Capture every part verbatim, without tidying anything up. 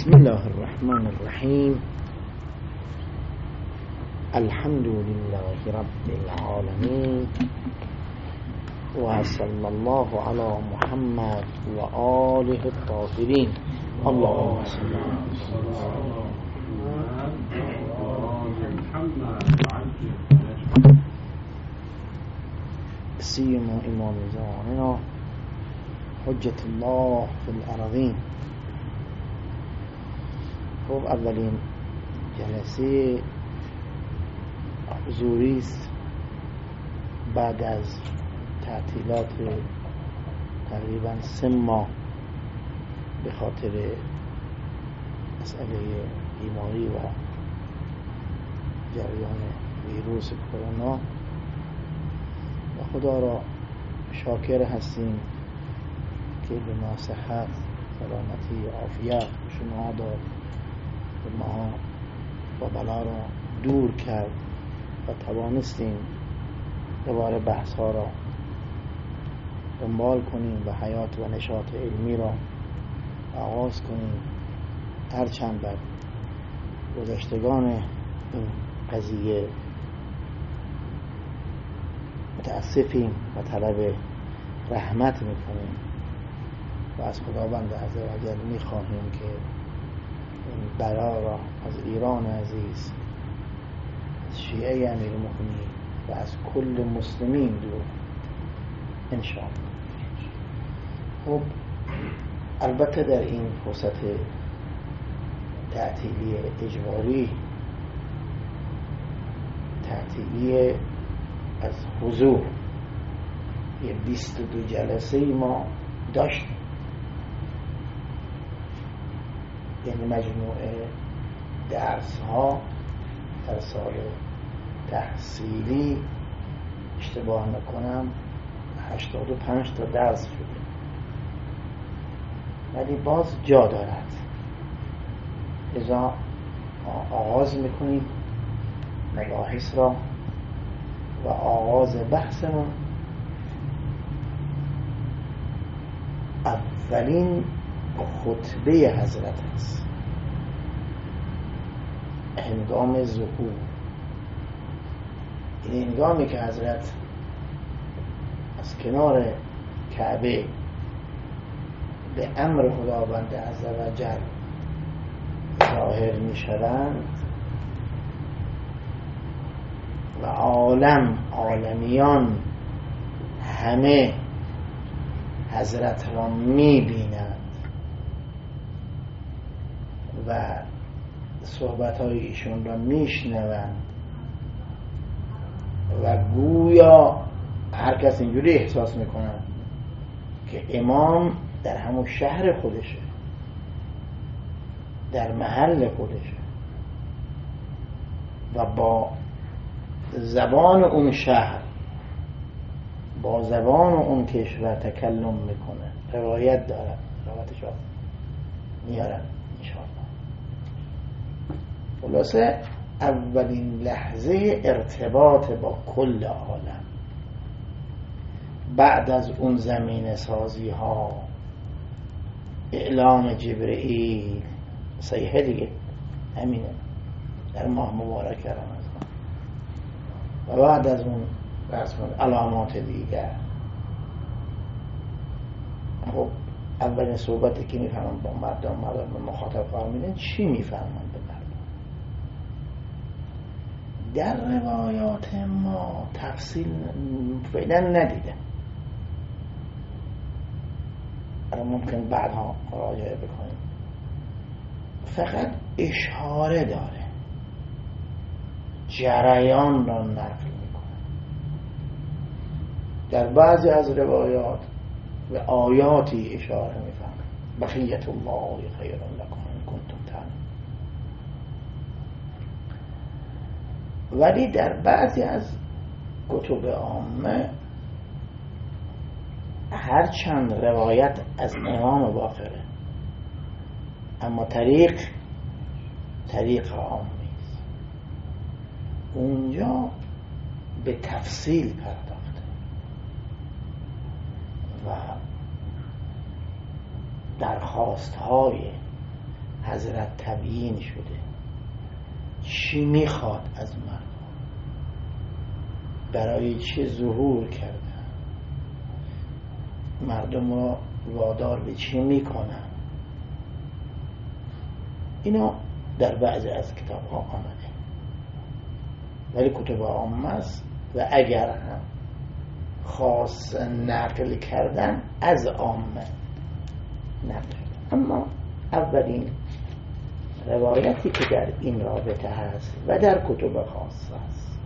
بسم الله الرحمن الرحیم. الحمد لله رب العالمین و صلی الله علی محمد و آله الطاهرین. اللهم صل سیما امام زماننا حجت الله فی الارضین. خب اولین جلسه حضوری است بعد از تعطیلات تقریبا سه ماه به خاطر مسئله بیماری و جریان ویروس کرونا. و خدا را شاکر هستیم که به ما صحت، سلامتی و عافیت به شما داد و ما با بلا را دور کرد و توانستیم دوباره بحث ها را دنبال کنیم و حیات و نشاط علمی را آغاز کنیم. هرچند بر گذشتگان این قضیه متاسفیم و طلب رحمت میکنیم و از خداوند عزوجل میخواهیم که این بلا را از ایران عزیز، از شیعه امیرالمؤمنین و از کل مسلمین دور انشاءالله. خب البته در این فرصت تعطیلی اجباری، تعطیلی از حضور، یه بیست و دو جلسه ما داشتیم، یعنی مجموعه درس ها در سال تحصیلی اشتباه نکنم هشتاد و پنج تا درس شده، ولی باز جا دارد. لذا آغاز میکنیم مباحث را و آغاز بحثمون اولین خطبه حضرت است هنگام ظهور. این هنگامی که حضرت از کنار کعبه به امر خداوند عزوجل ظاهر می شوند و عالم عالمیان همه حضرت را می بینند و صحبت های ایشون را می شنوند و گویا هر کس اینجوری احساس میکنه که امام در همون شهر خودشه، در محل خودشه و با زبان اون شهر، با زبان اون کشور تکلم میکنه. روایت دارن، روایتش رو میارن انشاءالله. خلاصه اولین لحظه ارتباط با کل عالم بعد از اون زمین سازی ها، اعلام جبرئیل، صحیحه دیگه همینه در ماه مبارک رمضان، و بعد از اون علامات دیگر. خب اولین صحبتی که میفهمن با مردم، مردم به مخاطب قرار میدن، چی میفهمن به مردم؟ در روایات ما تفصیل فعلا ندیدم، الان ممکن بعدها مراجعه بکنیم. فقط اشاره داره، جریان را نقل میکنه. در بعضی از روایات به آیاتی اشاره میفهمه، بقیت الله خیر لکم ان کنتم تعلمون. ولی در بعضی از کتب عامه هر چند روایت از امام واقعه، اما طریق طریق عامی است، اونجا به تفصیل پرداخته و درخواست های حضرت تبیین شده چی میخواد از مردم، برای چه ظهور کردن، مردم رو وادار به چی میکنن. اینا در بعضی از کتاب ها آمده، ولی کتب عامه است و اگر هم خاص نقل کردن از عامه نقل. اما اولین روایتی که در این رابطه هست و در کتب خاص هست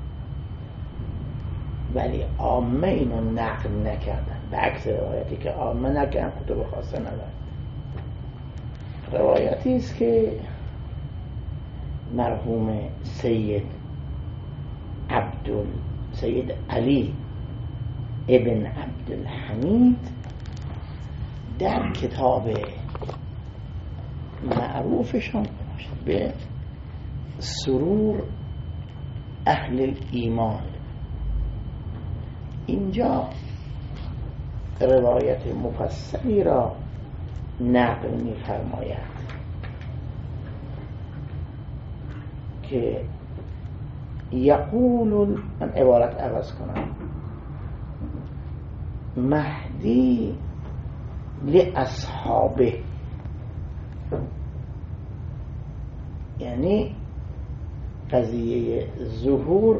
ولی عامه اینو نقل نکردن، به عکس روایتی که عامه نکردن کتب خاصه ندارد. روایتی است که مرحوم سید عبدال سید علی ابن عبدالحمید در کتاب معروفشان به سرور اهل ایمان اینجا روایت مفصلی را نقل می فرماید که یقول، من عبارت عوض کنم، مهدی لاصحابه، یعنی قضیه ظهور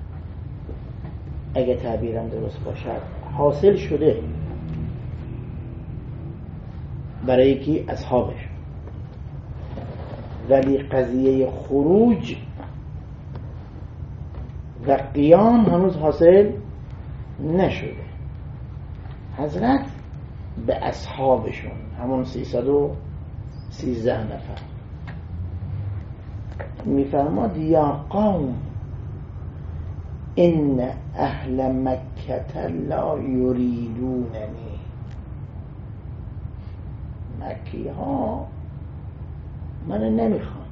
اگه تعبیرم درست باشد حاصل شده برای کی؟ اصحابش، ولی قضیه خروج و قیام هنوز حاصل نشده. حضرت به اصحابشون همون سیصد و سیزده نفر میفرماد یا قوم ان اهل مکه لا یریدوننی، مکی ها من نمیخوان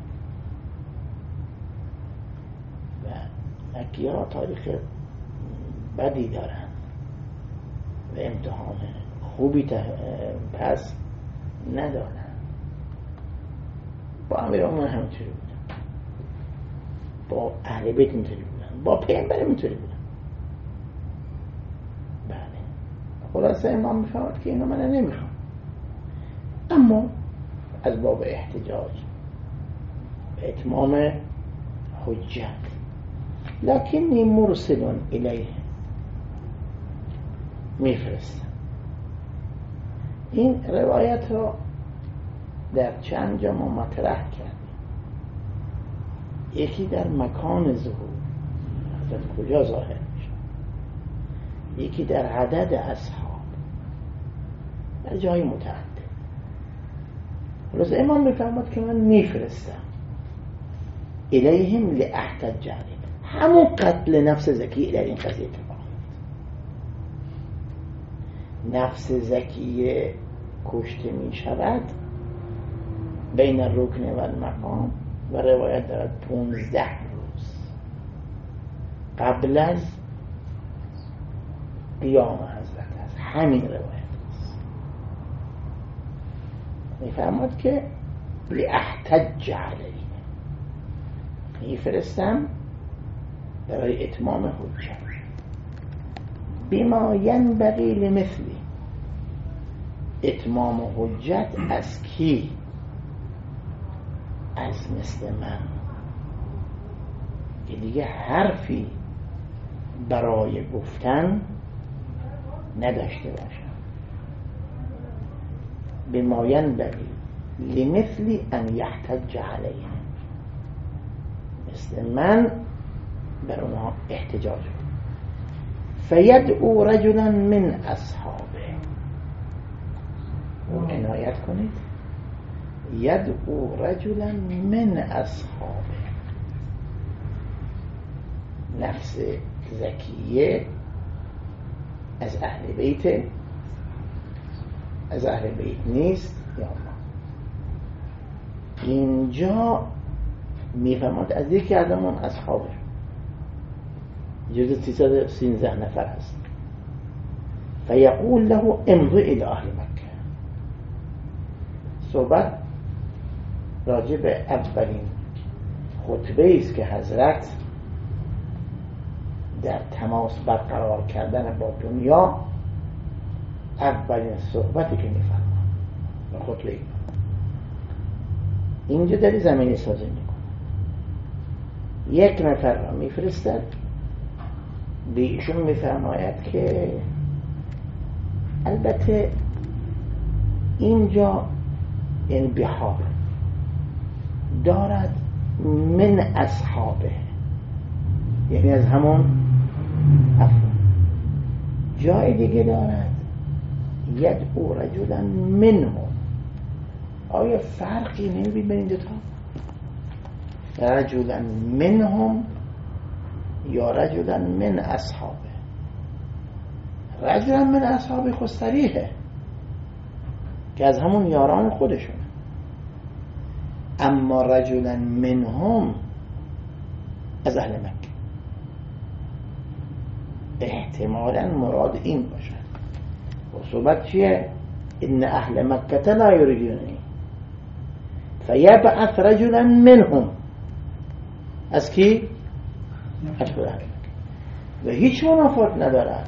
و مکی ها تاریخ بدی دارن و امتحان خوبی پس ندارن. با امیرالمومنین همینطوری بودن، با اهل بیت اینطوری بودن، با پیامبر اینطوری بودن. بله خلاصه امام میفرماد که اینو من نمیخوام، اما از باب احتجاج به اتمام حجت لکنی مرسل الیه، میفرستم. این روایت را در چند جا ما مطرح کردیم. یکی در مکان ظهور، حضرت کجا ظاهر میشه، یکی در عدد اصحاب، در جای متعدد. خلاص امام میفرماد که من میفرستم الیهم لاحتج علیهم، همون قتل نفس زکی در این قضیه اتفاق نفس زکیه کشته می شود بین الرکن و المقام و روایت دارد پونزده روز قبل از قیام حضرت است. همین روایت است. می فرماد که لاحتج علیهم، میفرستم برای اتمام حجت. بما ینبغی لمثلی، اتمام حجت از کی؟ از مثل من که دیگه حرفی برای گفتن نداشته باشم. بما ینبغی لمثلی ان یحتج علیهم، مثل من بر اونها احتجاج کنم. فیدعو رجلا من اصحابه، عنایت کنید، یدعو رجلا من اصحابه، نفس زکیه از اهل بیت، از اهل بیت نیست یا الله. اینجا میفهمد از یکی از همون اصحابه جز سیصد و سیزده نفر هست. فیقول له امضی الی اهل مکه، صحبت راجع به اولین خطبه است که حضرت در تماس برقرار کردن با دنیا اولین صحبتی که می‌فرمایند به خطبه ای اینجا در زمینی سازی میکنه. یک نفر را میفرستد، به ایشون میفرماید که البته اینجا انبحار دارد من اصحابه، یعنی از همون افراد. جای دیگه دارد یدعو رجلا منهم. آیا فرقی نمی‌بینید بین این دوتا؟ رجلا منهم یا رجلا من اصحابه؟ رجلا من اصحابه خود صریحه که از همون یاران خودشون، اما رجلا منهم از اهل مکه. احتمالا مراد این باشد. و صحبت چیه؟ ان اهل مکه لا یریدوننی فیبعث رجلا منهم. از کی؟ از اهل مکه. و هیچ منافات ندارد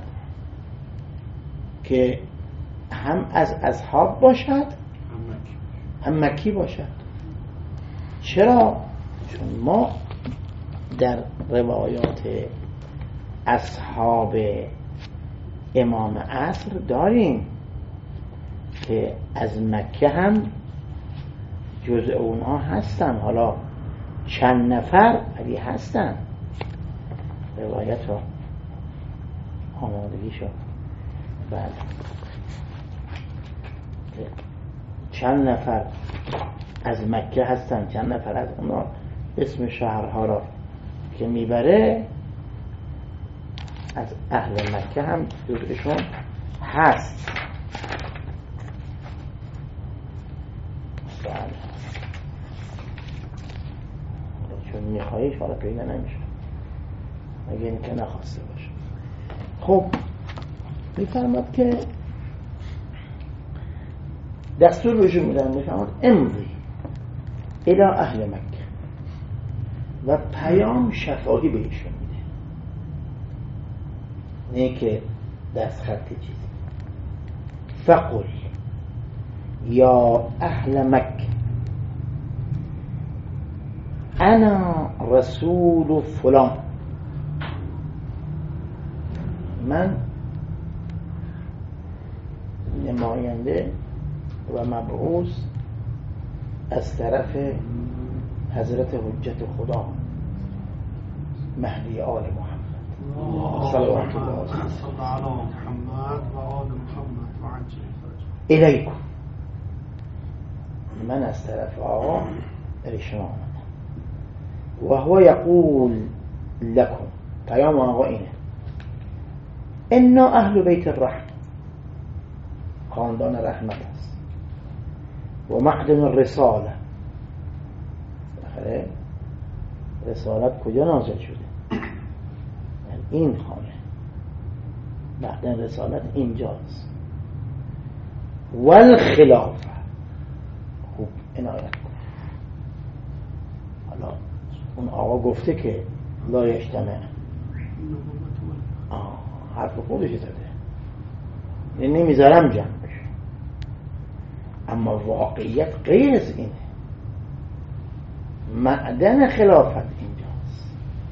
که هم از اصحاب باشد هم مکی باشد. چرا؟ چون ما در روایات اصحاب امام عصر داریم که از مکه هم جزء اونها هستن، حالا چند نفر ولی هستن. روایت ها آمادگی شد. بله، چند نفر از مکه هستن، چند نفر از اونا اسم شهرها را که میبره از اهل مکه هم جزءشون هست. بله، چون میخوایش حالا پیدا نمیشه مگه اینکه نخواسته باشه. خب میفرماد که دستور بهشون میدن، میفرماد امضی الی اهل مکه و پیام شفاهی بهشون میده، نه که دست خط چیزی. فقل یا اهل مکه انا رسول فلان، من نماینده و مبعوث از طرف حضرت حجت خدا مهدی آل محمد صلوات الله علیه الیکم، من از طرف آقا در شما آمدم. و هو یقول لکم، پیام آقا اینه، انا اهل بیت الرحمه، خاندان رحمت است، و معدن الرساله، آخره رسالت کجا نازل شده؟ یعنی این خانه معدن رسالت اینجاست. والخلافه، خوب عنایت کن. حالا اون آقا گفته که لا یجتمع، آه حرف خودش زده، یعنی نمیذارم جمع بشه، اما واقعیت غیر از اینه. معدن خلافت اینجاست،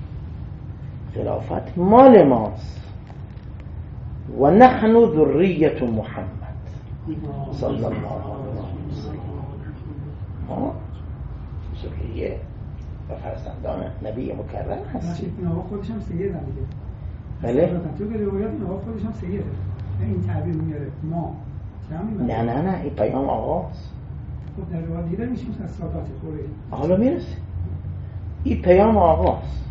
خلافت مال ماست. و نحن ذریت محمد صلی الله علیه وسلم، ما ذریه و فرزندان نبی مکرم هستیم. این آقا خودش هم سیده دیگه. بله؟ تو که روایت این آقا خودش هم سیده، این تعبیر میاره ما. نه نه نه، این پیام آقاست. خب در روایت دیگه میشه از سادات خوره. حالا میرسه. این پیام آقاست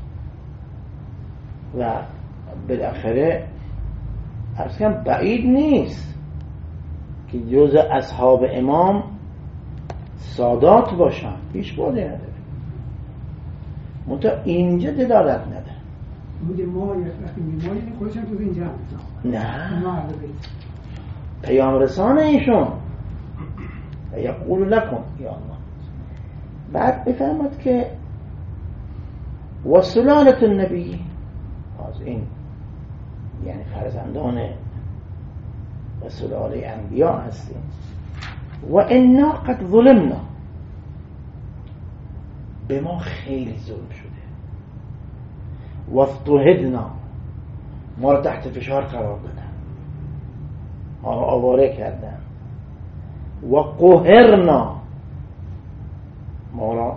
و بالاخره اصلا بعید نیست که جز اصحاب امام سادات باشن، هیچ بوده نداره. منتها اینجا دلالت نداره. میگه ما وقتی میگه ما خودش هم تو اینجا نه، پیام رسانه ایشون. یقول لکم یا الله بعد بفهمد که و سلالة النبی، از این یعنی فرزندان و سلاله انبیا هستیم. و انا قد ظلمنا، به ما خیلی ظلم شده. و اضطهدنا، ما رو تحت فشار قرار دادن، ما رو آواره کردن. و قهرنا، ما را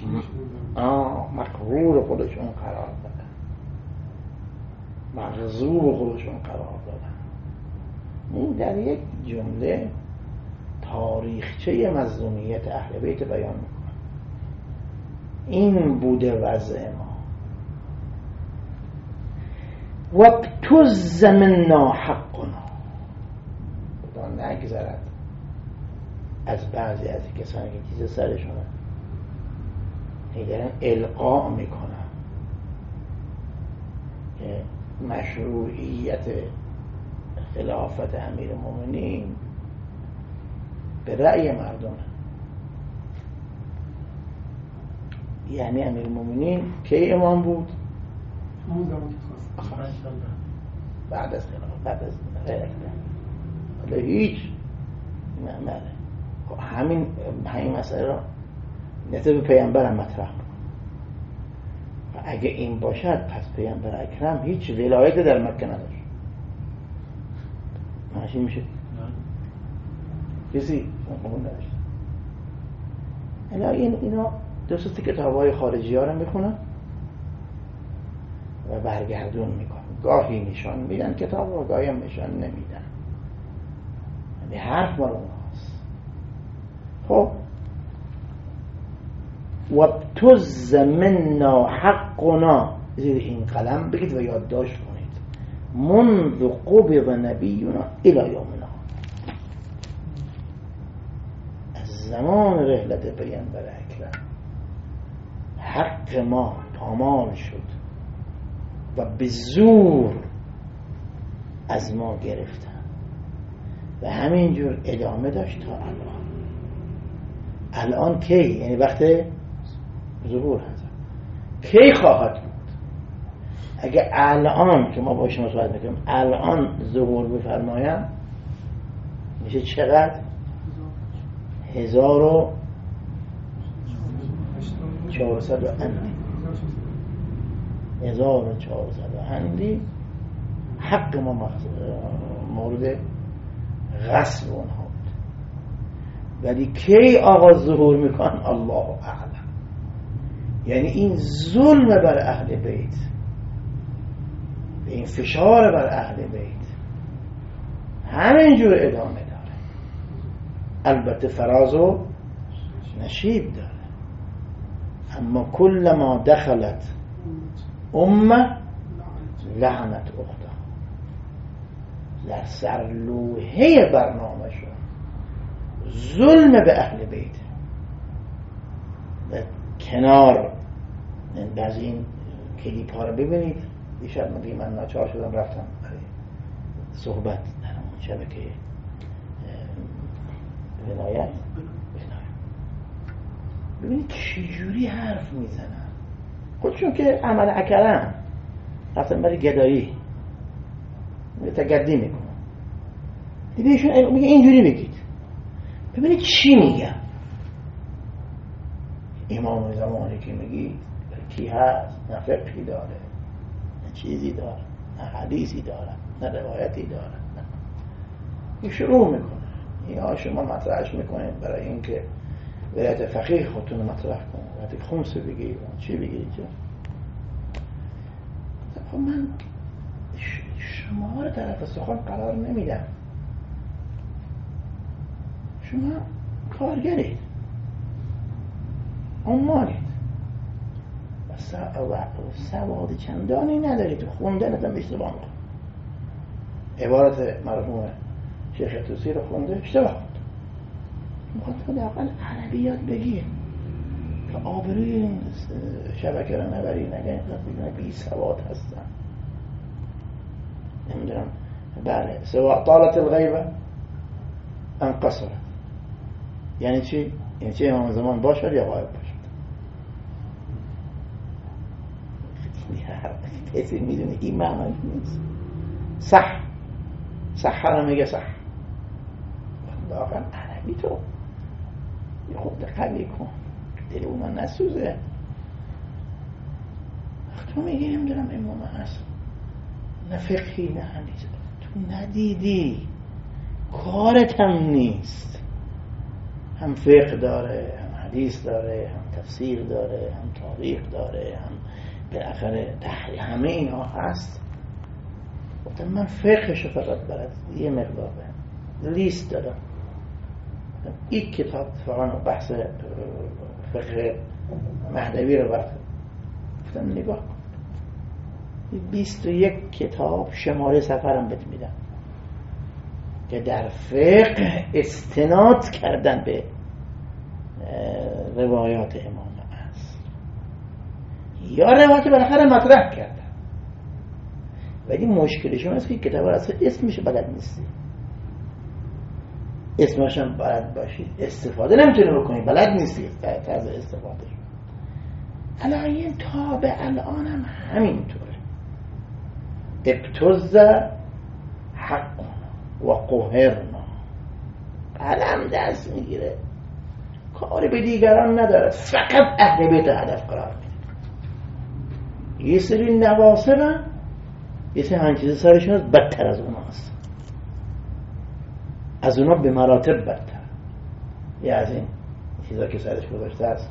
مقهور خودشون قرار دادن، مغضوب خودشون قرار دادن. این در یک جمله تاریخچه مظلومیت اهل بیت بیان میکنه. این بوده وضع ما. وابتز منا حقنا، خدا نگذرد از بعضی از کسانی که چیز سرشونه دارن القا میکنن که مشروعیت خلافت امیر المؤمنین به رأی مردم. یعنی امیر المؤمنین کی امام بود؟ بعد از خلافت، بعد از خلافت ولی هیچ معمله. همین همین مسئله را نسبت به پیامبر هم مطرح می‌کنه. و اگه این باشد پس پیامبر اکرم هیچ ولایت در مکه نداشت. ماشین میشه کسی قبول نداشت. اینا اینا دوست کتاب‌های خارجی ها رو میخونن و برگردون میکنن. گاهی نشان میدن کتاب و گاهی هم نشان نمیدن. یعنی حرف مال اونهاست. خب وابتز منا حقنا، زیر این قلم بگید و یادداشت کنید. منذ قبض نبینا الی یومنا، از زمان رحلت پیامبر اکرم حق ما پامال شد و به زور از ما گرفتن و همینجور ادامه داشت تا الان. الان کی؟ یعنی وقت ظهور هست. کی خواهد بود؟ اگه الان که ما با شما صحبت میکنیم الان ظهور بفرمایم میشه چقدر؟ هزار و چهارصد و اندی هزار و چهارصد و اندی حق ما مورد غصب اونها بود. ولی کی آغاز ظهور میکن؟ الله اعلم. یعنی این ظلم بر اهل بیت، این فشار بر اهل بیت همینجور ادامه داره. البته فراز و نشیب داره. اما کل ما دخلت امه لعنت اختا، در سرلوحه برنامه شون ظلم به اهل بیت. کنار بعضی این کلیپ ها رو ببینید. دیشب من من ناچار شدم رفتم برای صحبت در اون شبکه ولایت. ببینید چجوری حرف میزنن. خودشون که عمل اکرم رفتن برای گدایی تگدی میکنن. بهشون میگه اینجوری بگید. ببینید چی میگن. امام زمانی که میگید کی هست؟ نه فقهی داره، نه چیزی داره، نه حدیثی داره، نه روایتی داره. این شروع میکنه. یا شما مطرحش میکنید برای اینکه ولایت فقیه خودتون مطرح کنید، ولایت خمس بگید، چی بگید. خب من شما رو طرف سخن قرار نمیدم. شما کارگرید، عمالید و سواد چندانی ندارید. خوندن ازم اشتباه میکنم. عبارت مرحوم شیخ توسی رو خونده اشتباه خونده. مخاطب اقل عربی یاد بگیر که آبروی شبکه رو نبری، نگه بی سواد هستن. نمیدونم. بله سواء طالت الغیبه انقصرت. یعنی چی؟ یعنی چی؟ امام زمان باشد یا غایب باشد. کسی میدونه این معنی نیست. صح صح را میگه صح، واقعا عربی تو یه خود قوی کن دل اونا نسوزه. تو میگی نمیدونم امام هست نه فقهی نه حدیث، تو ندیدی، کارت هم نیست. هم فقه داره، هم حدیث داره، هم تفسیر داره، هم تاریخ داره، هم بالاخره تحریف، همه اینا هست. گفتم من فقهشو فقط بلد، یه مقدار لیست دادم، یک کتاب فقط بحث فقه مهدوی رو برد، گفتم نگاه کن، بیست و یک کتاب شماره سفرم بهت میدم که در فقه استناد کردن به روایات امام است یا روایات بالاخره مطرح کردن. ولی مشکلشون است که کتاب اصلا اسمش بلد نیستی، اسمش هم بلد باشی استفاده نمیتونی بکنی، بلد نیستی طرز استفاده. الان تا به الان هم همینطوره. ابتز حقنا و قهرنا، قلم دست میگیره، کاری به دیگران نداره، فقط اهل بیت هدف قرار میده. یه سری نواصبن، یه سری هنچیز سرشون هست بدتر از اونا هست، از اونا به مراتب بدتر. یه از این چیزا که سرش گذاشته است،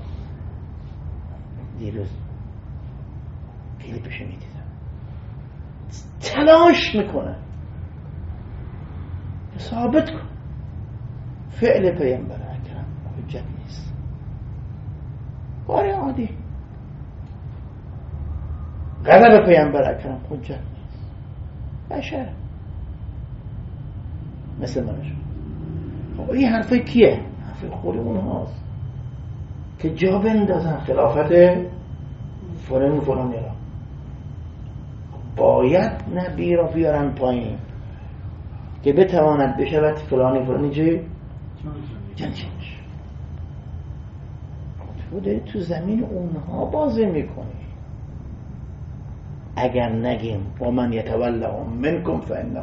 دیروز کلیپشو میدیدم، تلاش میکنه ثابت کن فعل پیامبر اکرم حجت نیست. کار عادی، غضب پیامبر اکرم حجت نیست. بشر مثل منش. خب این حرفه کیه؟ حرفه خود اونهاست که جا بندازن خلافت فلان فلان را. باید نبی را بیارن پایین که بتواند بشود فلانی فلانی چه؟ جنچنش. تو داری تو زمین اونها بازی میکنی. اگر نگیم و من یتولهم منکم فانه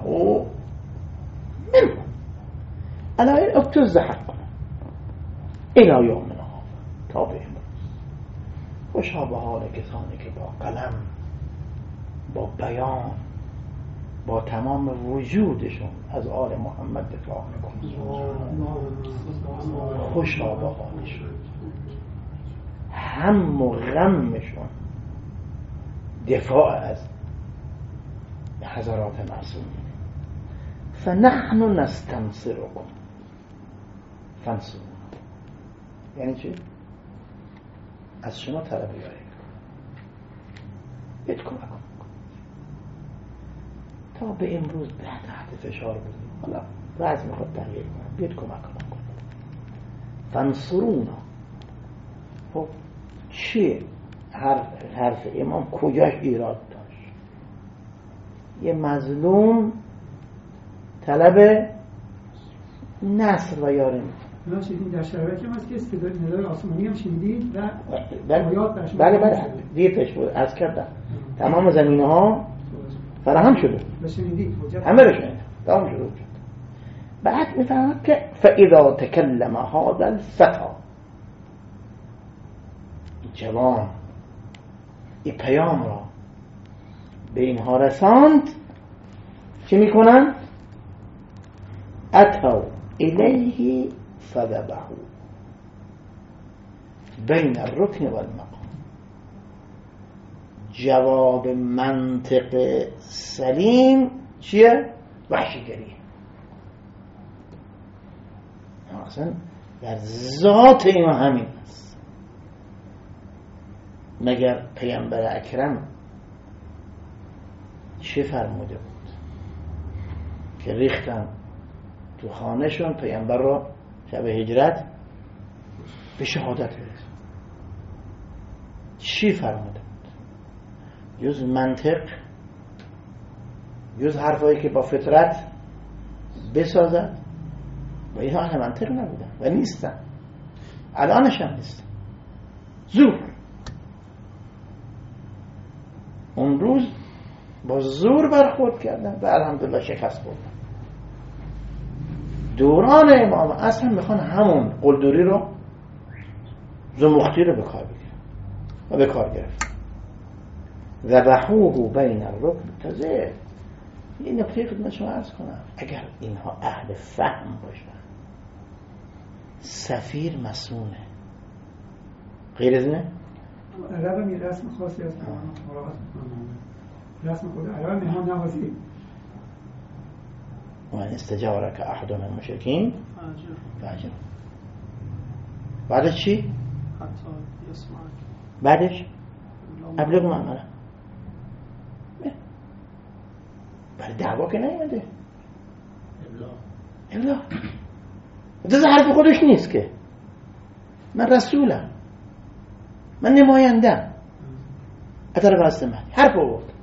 منکم الا این اکتز حق الى یومنا تا به امروز. خوشا به حال کسانی که با قلم، با بیان، با تمام وجودشون از آل محمد دفاع میکنن. خوشا به حالشون، هم و غمشون دفاع از حضرات معصومین. فنحن نستنصركم فانصرونا، یعنی چی؟ از شما طلب یاری بهت کمک کن. تا به امروز به تحت فشار بودیم، حالا وضع میخواد تغییر کنم، بیاد کمک کن. فانصرونا. خب چیه؟ حرف, حرف امام کجاش ایراد داشت؟ یه مظلوم طلب نصر و یاری میکنه. شدید در شرایطی هست که استدلال ندای آسمانی هم شنیدید و بله بله بله دیتش بود از کردم تمام زمینه ها فراهم شده، همه رو شنید، تمام شده. بعد میفهمد که فاذا تکلم هذا الفتى، جوان این پیام را به اینها رساند، چی میکنن؟ اتوا الیه فذبحوا بین الرکن والمقام. جواب منطق سلیم چیه؟ وحشیگریه. اصلا در ذات اینا همین است. مگر پیامبر اکرم چه فرموده بود که ریختن تو خانهشون پیامبر رو شب هجرت به شهادت رسوند؟ چی فرموده بود؟ جز منطق، جز حرفایی که با فطرت بسازد، و اینها اهل منطق نبودن و نیستن، الانش هم نیستن. زور اون امروز با زور برخورد کردن و الحمدلله شکست بردن. دوران امام اصلا میخوان همون قلدری رو زمختی رو به کار بگیرن و به کار گرفتن. ذبحوه بین الرکن. تازه یه نکته خدمت شما عرض کنم، اگر اینها اهل فهم باشن سفیر مسئونه، غیر از اینه عرب هم یه رسم خاصی هست مراقبت میکنم، رسم خود عرب مهمان نوازی. و ان استجارك احد من المشركين فاجر. بعدش چی؟ بعدش ابلغ معامله. برای دعوا که نیومده ابلاغ. ده حرف خودش نیست که من رسولم، من نمایندم اطرف هستم، حرف آورد.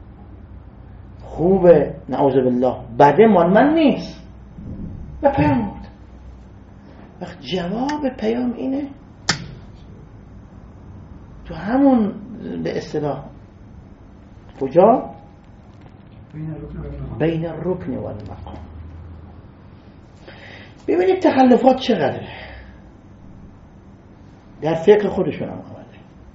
خوبه نعوذ بالله بده مال من نیست و پیام بود. وقت جواب پیام اینه تو همون به اصطلاح کجا؟ بین الرکن و المقام. ببینید تخلفات چقدره در فقه خودشون هم آمده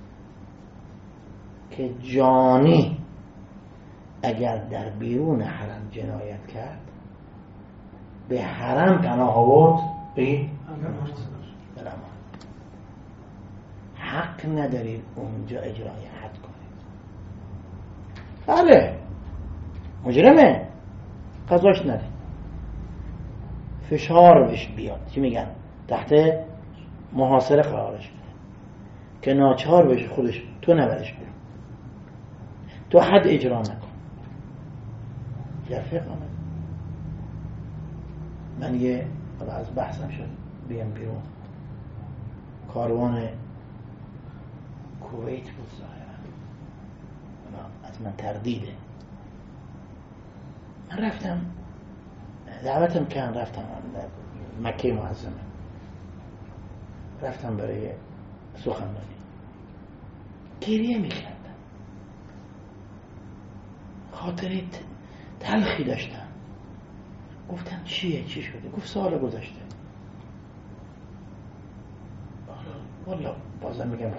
که جانی اگر در بیرون حرم جنایت کرد به حرم پناه آورد بگید بلما حق ندارید اونجا اجرای حد کنید. بله مجرمه، قضاش ندید، فشار بهش بیاد، چی میگن تحت محاصره قرارش بده که ناچار بشه خودش تو نبرش بیرون، تو حد اجرا نکن. در فقه آمد. من یه از بحثم شد بیام بیرون، کاروان کویت بود ظاهرا، از من تردیده. من رفتم دعوتم کردن، رفتم مکه معظمه، رفتم برای سخنرانی، گریه میکردم، خاطره تلخی داشتم. گفتم چیه چی شده؟ گفت سال گذشته. والا بازم میگم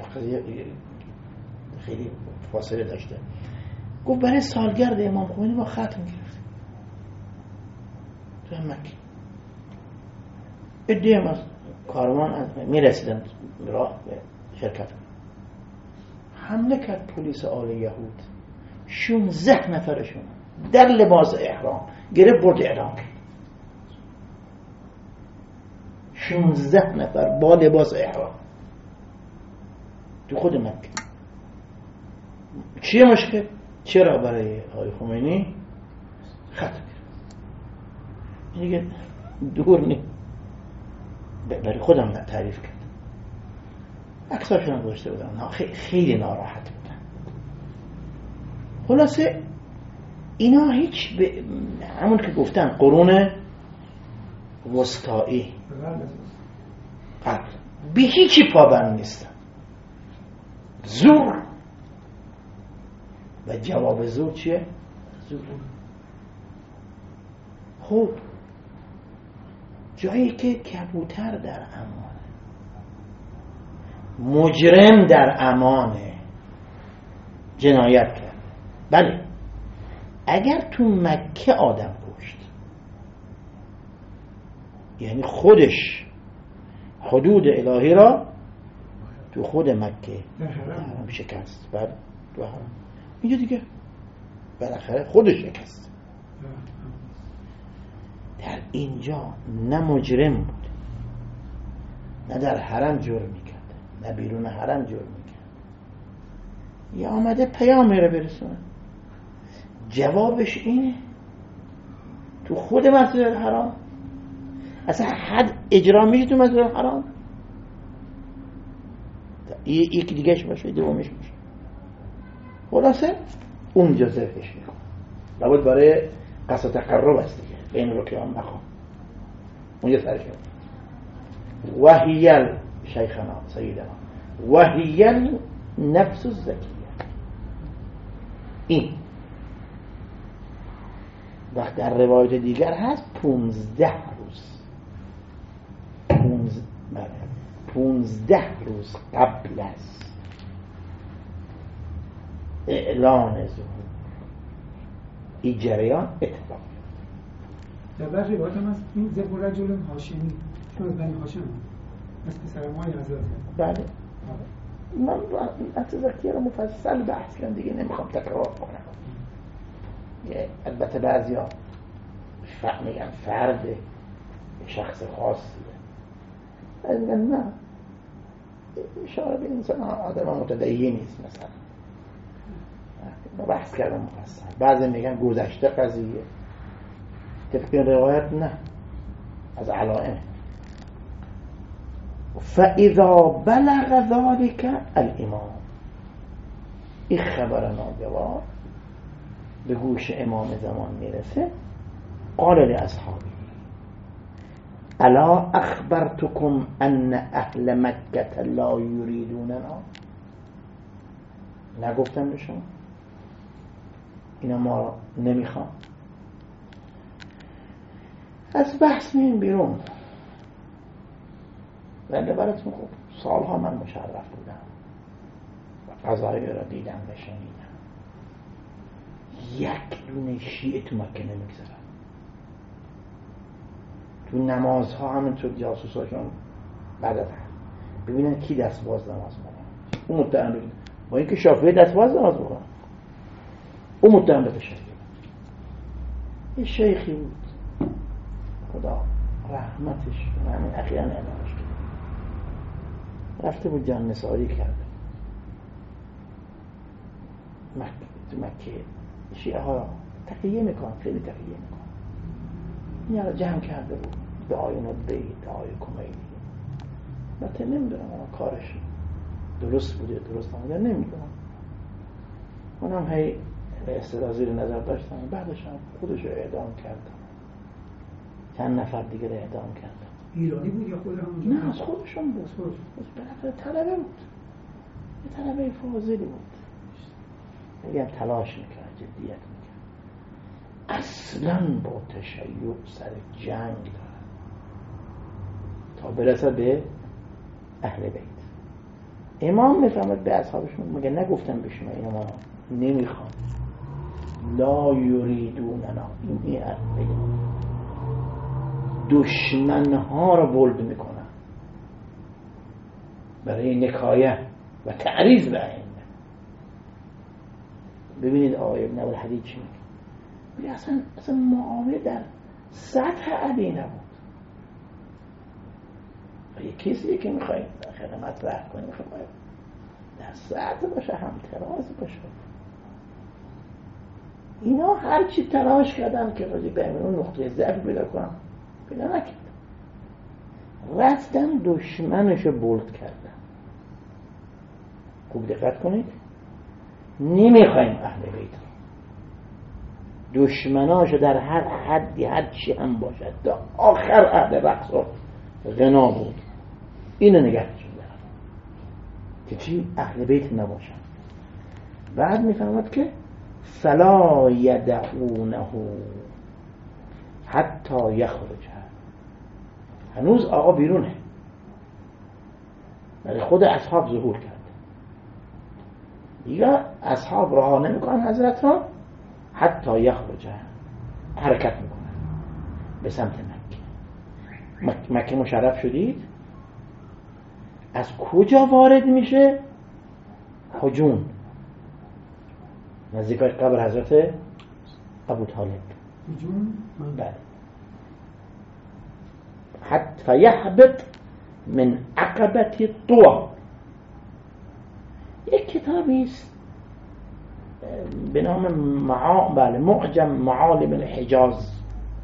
خیلی فاصله داشته. گفت برای سالگرد امام خمینی ما ختم گرفتیم تو مکه. ادیم از کاروان از میرسیدن راه به شرکت، حمله کرد پلیس آل یهود، شونزده نفرشون در لباس احرام گرفت برد اعدام کرد. شونزده نفر با لباس احرام تو خود مکه. چیه مشکل؟ چرا برای آقای خمینی ختم کرد؟ دیگه دور نی برای خودم تعریف کرد، عکساشون هم گذاشته بودم، خیلی ناراحت بودن. خلاصه اینا هیچ ب... همون که گفتن قرون وسطایی قبل به هیچی پابند نیستن. زور و جواب زور چیه؟ زور. خب جایی که کبوتر در امانه، مجرم در امانه، جنایت کرد، بله اگر تو مکه آدم کشت، یعنی خودش حدود الهی را تو خود مکه حرم شکست، بعد تو حرم اینجا دیگه بالاخره خودش شکست. در اینجا نه مجرم بود، نه در حرم جرم میکرد، نه بیرون حرم جرم میکرد، یا آمده پیامی رو برسونه. جوابش اینه تو خود مسجد الحرام اصلا حد اجرا میشه تو مسجد الحرام، یکی دیگهش باشه، دومش باشه. خلاصه اونجا ذبحش میکنه. لابد برای قصد تقرب است دیگه، بین رکن و مقام اونجا سرش میکنه. وحیل شیخنا سیدنا وحیل نفس الزکیه، این وقت در روایت دیگر هست پونزده روز پونز... پونزده روز قبل از اعلان ظهور این جریان اتفاق. در بعض روایات هم هست این ظهور رجل هاشمی چون از بنی هاشم از پسر مای حضرت. بله من اتذکر رو مفصل بحث کردم دیگه نمیخوام تکرار کنم. البته بعضی ها میگن فرد شخص خاصیه، بعضی میگن نه اشاره به انسان آدم متدیی نیست مثلا. بحث کردم مفصل. بعضی میگن گذشته قضیه، طبق روایت نه از علائم. فاذا بلغ ذلك الامام، این خبر ناگوار به گوش امام زمان میرسه، قال لاصحابه الا اخبرتكم ان اهل مکه لا یریدوننا، نگفتم به شما اینا ما نمیخوام؟ از بحث میریم بیرون. ولی براتون خوب سالها من مشرف بودم و قضایی را دیدم و شنیدم. یک دونه شیعه تو مکه نمیگذارن. تو نمازها همینطور جاسوساشون بعد از ببینن کی دست باز نماز میکنه، اون متهم بگید با اینکه شافعی دست باز نماز میکنه، اون متهم به تشیع. یه شیخی بود خدا رحمتش کنه، همین اخیراً اعلامش کرد، رفته بود جان نثاری کرده مکه. تو مکه شیعه ها تقیه میکنن، خیلی تقیه میکنن. این را جمع کرده بود به آیون بید، آیون کمیلی. البته نمیدونم اما کارش درست بوده درست نبوده نمیدونم. منم هی اصطلاح زیر نظر داشتم. بعدش هم خودش رو اعدام کردم، چند نفر دیگه رو اعدام کردم. ایرانی بود یا خود همونجا؟ نه از خودشون بود. بالاخره طلبه بود، یه طلبه فاضلی بود، میگم تلاش میکرد، جدیت میکرد. اصلا با تشیع سر جنگ دارد تا برسه به اهل بیت. امام میفهمد به اصحابشون میگه نگفتم به شما اینا ما نمیخوام، لا یریدوننا، این این اهل بیت دشمنها رو بولد میکنن برای نکایه و تعریض به این. ببینید آقای ابن ابوالحدید چی میگه؟ میگه اصلا اصلا معاویه در سطح علی نبود. و یک کسی که میخواید خیلی مطرح کنیم خواهیم در سطح باشه، هم تراز باشه. اینا هرچی تلاش کردن که راجع به اون نقطه ضعف پیدا کنم پیدا نکرد، رفتن دشمنشو بولد کردن. خوب دقت کنید، نمیخوایم اهل بیت رو، دشمناشو در هر حدی هر چی هم باشد تا آخر اهل رقص و غنا بود، اینو نگهشون دارن که چی اهل بیت نباشن. بعد میفهمد که فلا یدعونه حتی یخرج، هنوز آقا بیرونه ولی خود اصحاب ظهور کرد دیگه. اصحاب رها نمیکنن حضرت را حتی یخرج، حرکت میکنن به سمت مکه. مکه مشرف شدید، از کجا وارد میشه؟ حجون، نزدیک قبر حضرت ابو طالب. حجون؟ بله. حتی فیحبط من عقبة طوى. یک کتابی است به نام معا... بله معجم معالم الحجاز،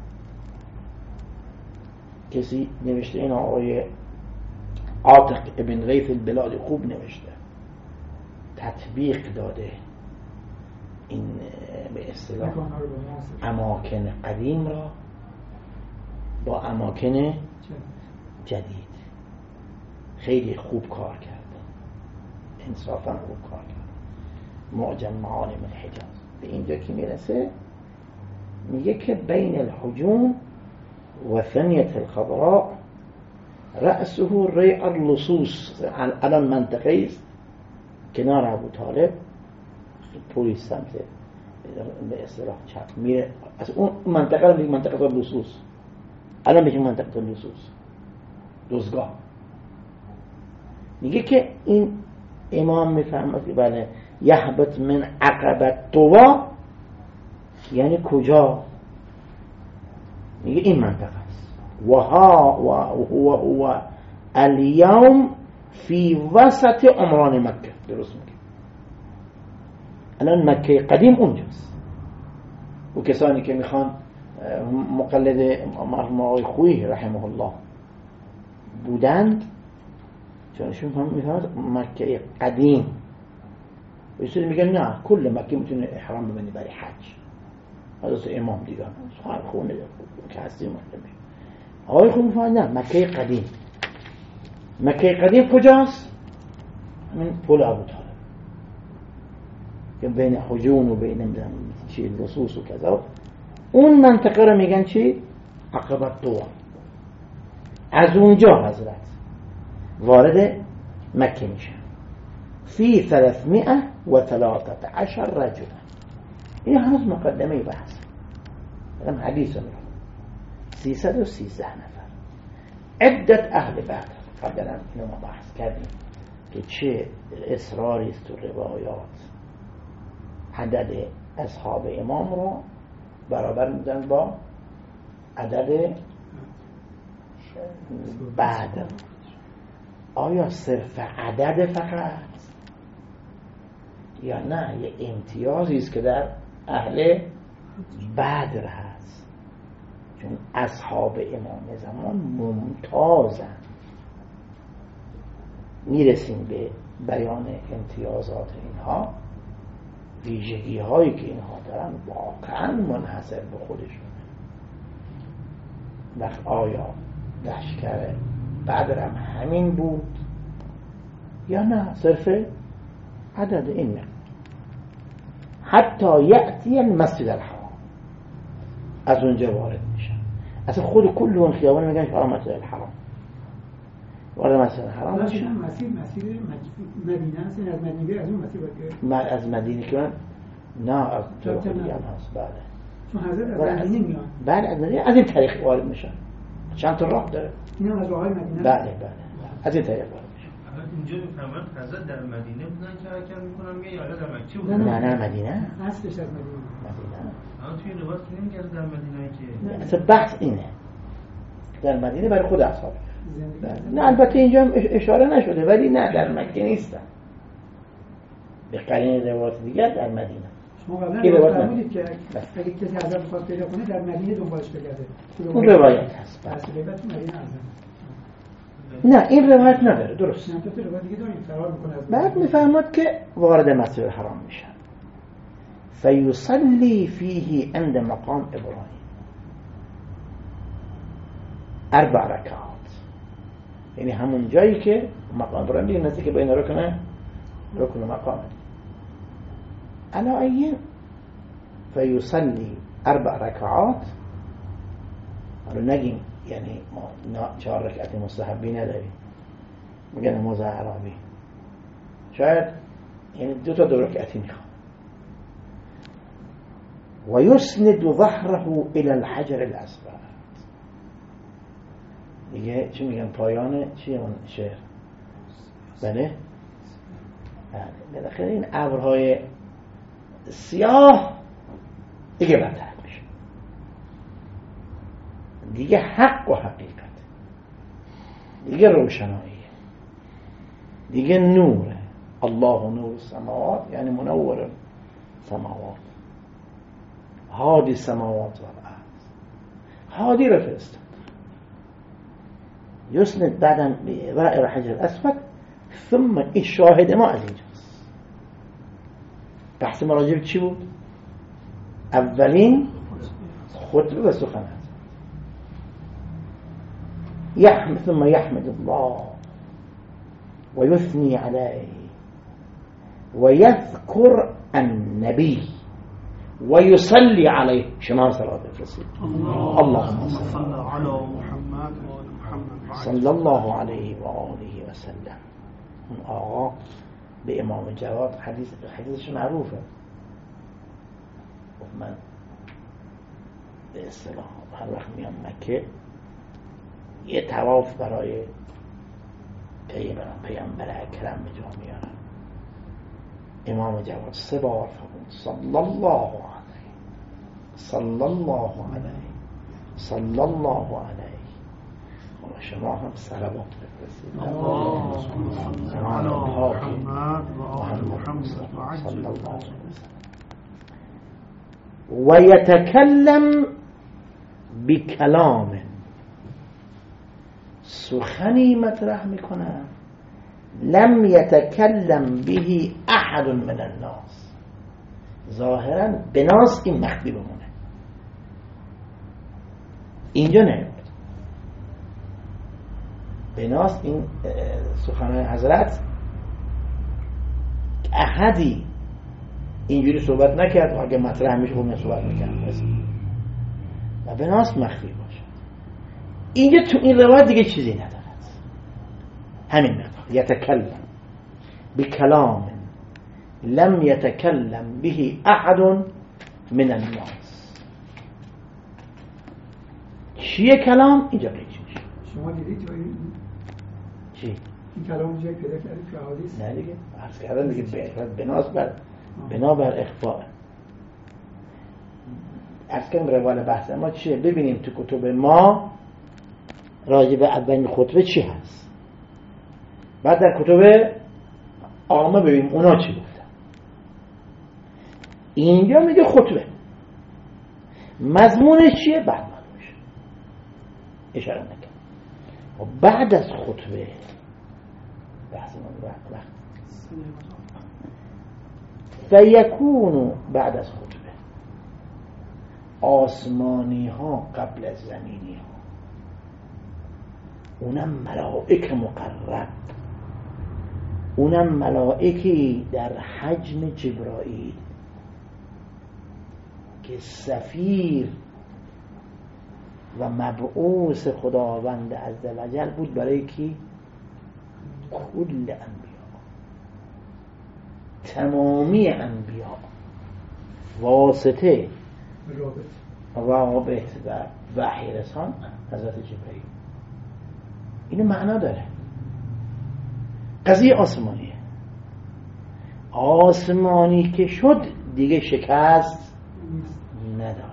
کسی نوشته، این آقای عاطق ابن غیث البلاد خوب نوشته، تطبیق داده این به اصطلاح اماکن قدیم را با اماکن جدید. خیلی خوب کار کرده، انصافا خوب کار کرده. معجم معالم الحجاز. به اینجا که میرسه میگه که بین الحجون و ثنیت الخضراء رأسه ریع اللصوص. الان منطقه است کنار ابو طالب، پولیس سمت به اصطلاح چپ میره، از اون منطقه رو میگه منطقه اللصوص. الان میگه منطقه اللصوص، دزگاه. میگه که این امام میفهمه که بله یهبط من عقبت طوا یعنی کجا؟ میگه این منطقه است. و ها و هو هو اليوم فی وسط عمران مکه. درست میگه. الان مکه قدیم اونجاست و کسانی که میخوان مقلد مرحوم آقای خویی رحمه الله بودند چونشون هم میفهمند مکه قدیم و یه میگن نه کل مکه میتونه احرام ببنی برای حج. حضرت امام دیگه صاحب خونه که هستی مطلبه آقای خویی میفهمند نه مکه قدیم. مکه قدیم کجاست؟ همین پل ابو طالب که بین حجون و بین چی لصوص و کذا. اون منطقه رو میگن چی؟ عقبت طوا. از اونجا حضرت وارد مکه میشن. فی ثلاثمائة و ثلاثة عشر رجل. این هنوز مقدمه بحث. برم حدیث رو سیصد و سیزده نفر. عدت اهل بدر. قبلا اینو ما بحث کردیم که چه اصراری است تو روایات عدد اصحاب امام رو برابر میدن با عدد بدر. آیا صرف عدد فقط یا نه یه امتیازی است که در اهل بدر هست؟ چون اصحاب امام زمان ممتازن. میرسیم به بیان امتیازات اینها، ویژگی هایی که اینها دارن واقعا منحصر به خودشونه. وقت آیا لشکر بدر هم همین بود یا نه صرف عدد این؟ حتی یأتی المسجد الحرام. از اونجا وارد میشن. اصلا خود کل اون خیابان میگن که مسجد الحرام. وارد مسجد الحرام میشن. مسیر مسیر مدینه است. از مدینه از اون مسیر من از مدینه که من نه از طرف دیگه هم هست. بله چون حضرت از مدینه میان. بله از مدینه از این طریق وارد میشن. چند تا راه داره. اینا از راههای مدینه. بله بله از این طریق وارد میشن. اینجا میفهمن حضرت در مدینه بودن که حرکت میکنن میگه یا در مکه بودن؟ نه نه مدینه. اصلش از مدینه. مدینه. اما توی روایت که نمیگه در مدینه که اصلا بحث اینه در مدینه برای خود اصحاب. نه البته اینجا هم اشاره نشده ولی نه در مکه نیستن. به قرینه روایت دیگر در مدینه. شما قبلا فرمودید که اگه کسی حضرت بخواد پیدا کنه در مدینه دنبالش بگرده. اون روایت هست. اصل روایت مدینه هست. نه این روایت نداره. درست. نه تو روایت دیگه داریم فرار میکنه. بعد میفهمد که وارد مسجد الحرام میشن. فیصلی فیه عند مقام ابراهیم اربع رکعات. یعنی همون جایی که مقام ابراهیم دیگه نزدیک بین رکن رکن مقام علایین. فیصلی اربع رکعات. حالا نگیم یعنی ما چهار رکعت مستحبی نداریم، میگن موضع عربی شاید یعنی دو تا دو رکعتی میخوام. و یسند ظهره الى الحجر الاسود. دیگه چی میگن پایان چیه اون شعر؟ بله بله بالاخره این ابرهای سیاه دیگه برطرف میشه. دیگه حق و حقیقت، دیگه روشنایی، دیگه نوره. الله نور السماوات یعنی منور سماوات، هادی السماوات و الارض. هادی رو فرستاد. یسند بعداً رائر حجر الاسود. ثم این شاهد ما از اینجاست. بحث مراجع چی بود؟ اولین خطبه و سخن هست. يحمد ثم يحمد الله ويثني عليه ويذكر النبي و یصلی علیه، شما صلوات بفرستید. اللهم صل علی محمد و آل محمد صلی الله علیه و آله و سلم. اون آقا به امام جواد حدیث حدیثش معروفه، من به اصطلاح هر وقت میام مکه یه طواف برای پیامبر پیامبر اکرم به جا میارم. امام جواد سه بار فرمود صلی الله علیه صلی الله علیه صلی الله علیه. و شما هم صلوات بفرستید. اللهم صل علی محمد و آل محمد صلی الله علیه و یتکلم بکلام، سخنی مطرح میکنه لم یتکلم به احد من الناس، ظاهرا بناس این مخفی بمونه، اینجا نه بناس این سخنان حضرت احدی اینجوری صحبت نکرد و اگه مطرح میشه خب صحبت میکرد و بناس مخفی باشه. اینجا تو این روایت دیگه چیزی ندارد، همین مقدار یتکلم بکلام لم یتکلم به احد من الناس. چیه کلام؟ اینجا پیچ میشه. شما دیدید چی؟ این کلام اونجایی پیدا کردید که حدیث؟ نه دیگه عرض کردن دیگه بناس بر بنا بر اخفاء. عرض کردم روال بحث ما چیه؟ ببینیم تو کتب ما راجع به اولین خطبه چی هست، بعد در کتب عامه ببینیم اونا چی گفتن. اینجا میگه خطبه مضمونش چیه بعد معلوم میشه، اشاره نکرد. و بعد از خطبه بحث ما وقت فیکونو، بعد از خطبه آسمانی ها قبل از زمینی ها، اونم ملائک مقرب، اونم ملائکی در حجم جبرائیل که سفیر و مبعوث خداوند عزوجل بود برای کی؟ کل انبیا، تمامی انبیا، واسطه رابط و وحی رسان حضرت جبرئیل. اینو معنا داره، قضیه آسمانیه. آسمانی که شد دیگه شکست ندارد،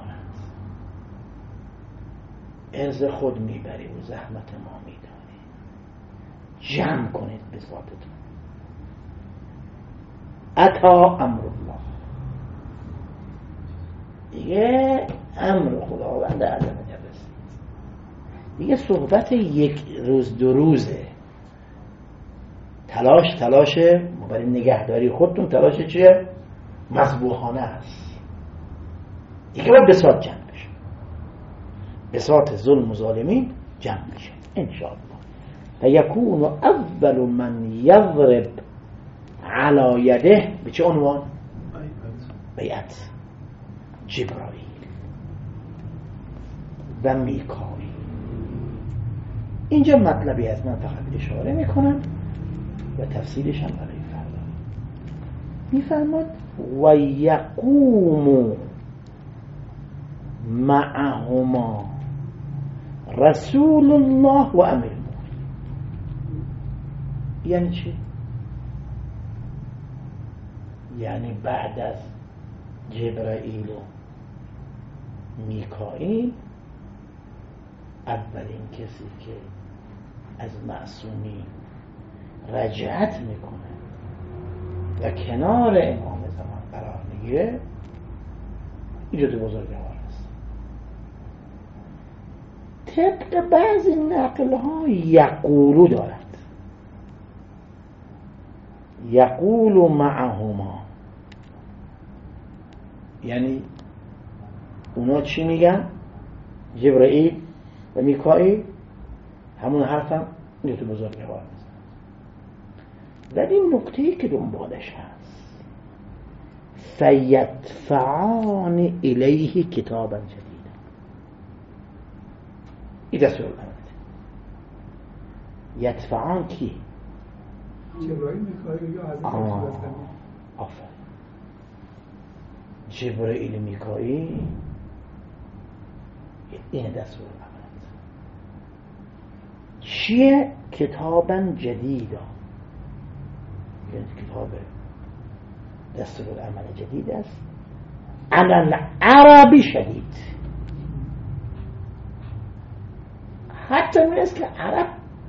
ارز خود میبری و زحمت ما میدانی، جمع کنید به ذاتتون. اتا امر الله، دیگه امر خداوند عزوجل رسید. دیگه صحبت یک روز دو روزه، تلاش تلاش برای نگهداری خودتون، تلاش چیه؟ مذبوحانه است. دیگه باید بساط جمع بشه، بساط ظلم و ظالمین جمع بشه انشاءالله. فیکون اول من یضرب علی یده، به چه عنوان؟ بیعت جبرائیل و میکائیل. اینجا مطلبی از من فقط اشاره میکنم و تفصیلش هم برای فردا. میفرماد و یقوم معهما رسول الله و امیر المؤمنین. یعنی چی؟ یعنی بعد از جبرائیل و میکائیل اولین کسی که از معصومین رجعت میکنه و کنار امام زمان قرار میگیره ایجاد بزرگوار است. طبق بعضی نقل ها یقولو دارد، یقول معهما، یعنی اونا چی میگن؟ جبرائیل و میکائیل همون حرفم نیت بزرگوار است. ولی نکته‌ای که دنبالش هست فیدفعان الیه کتابا جدیدا. این دستور العمل. یدفعان کی؟ جبرائیل میکائیل یا حضرت آفرین. جبرائیل میکائیل این دستور العمل. چیه؟ کتابا جدیدا. این کتاب دستور العمل جدید است. عمل عربی شدید. حتی میرسه که عرب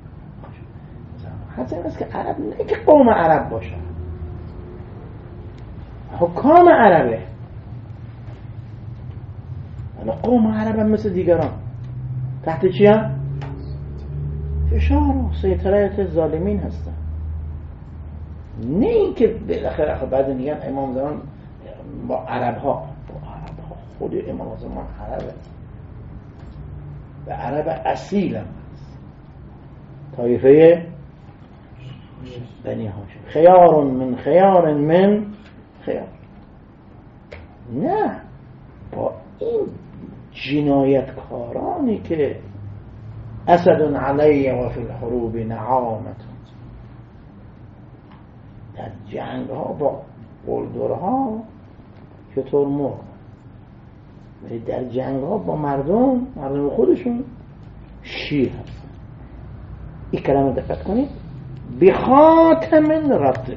حتی میرسه که عرب نه که قوم عرب باشه، حکام عربه. اما قوم عرب هم مثل دیگران تحت چی هم؟ فشار و سیطره ظالمین هستن. نه این که بالاخره بعد میگن امام زمان با عرب ها با عرب ها خود امام زمان عربه و عرب اصیل هم هست. طایفه بنی هاشم خیار من خیار من خیار. نه با این جنایتکارانی که اسد علی و فی الحروب نعامت، در جنگ ها با قلدرها چطور مرد، ولی در جنگ ها با مردم مردم خودشون شیر هستن. این کلمه دقت کنید، بخاتم رطب.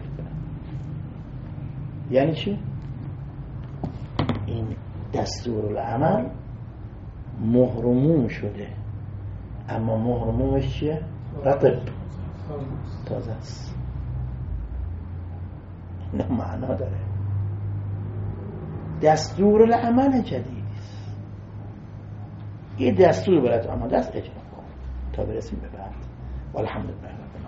یعنی چی؟ این دستور العمل مهرموم شده، اما مهرمومش چیه؟ رطب، تازه است. نه معنا داره. دستور العمل جدید است. یه دستور برات آماده است، اجرا کن تا برسیم به بعد. والحمدلله.